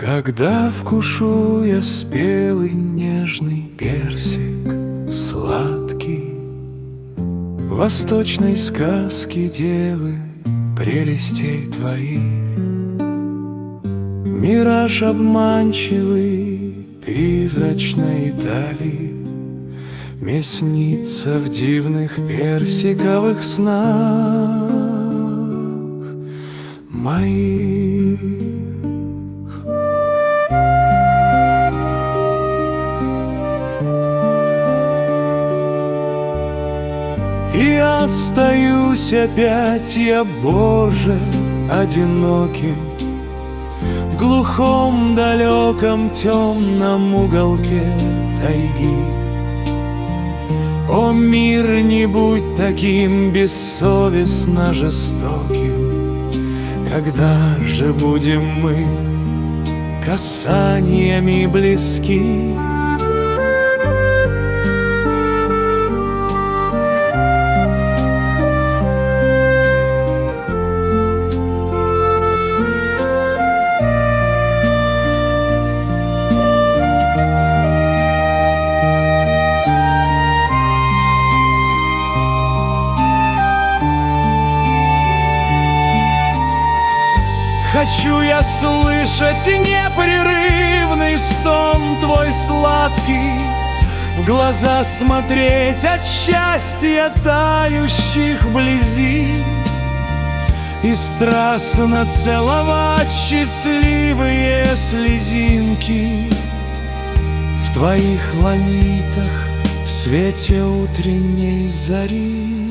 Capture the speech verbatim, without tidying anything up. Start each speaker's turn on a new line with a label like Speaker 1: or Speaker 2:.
Speaker 1: Когда вкушу я спелый нежный персик, сладкий, восточной сказки девы, прелестей твоих, мираж обманчивый призрачной дали мне снится в дивных персиковых снах моих. И остаюсь опять я, Боже, одиноким в глухом, далеком, темном уголке тайги. О, мир, не будь таким бессовестно жестоким, когда же будем мы касаниями близки? Хочу я слышать непрерывный стон твой сладкий, в глаза смотреть от счастья тающих вблизи, и страстно целовать счастливые слезинки в твоих ланитах в свете утренней зари.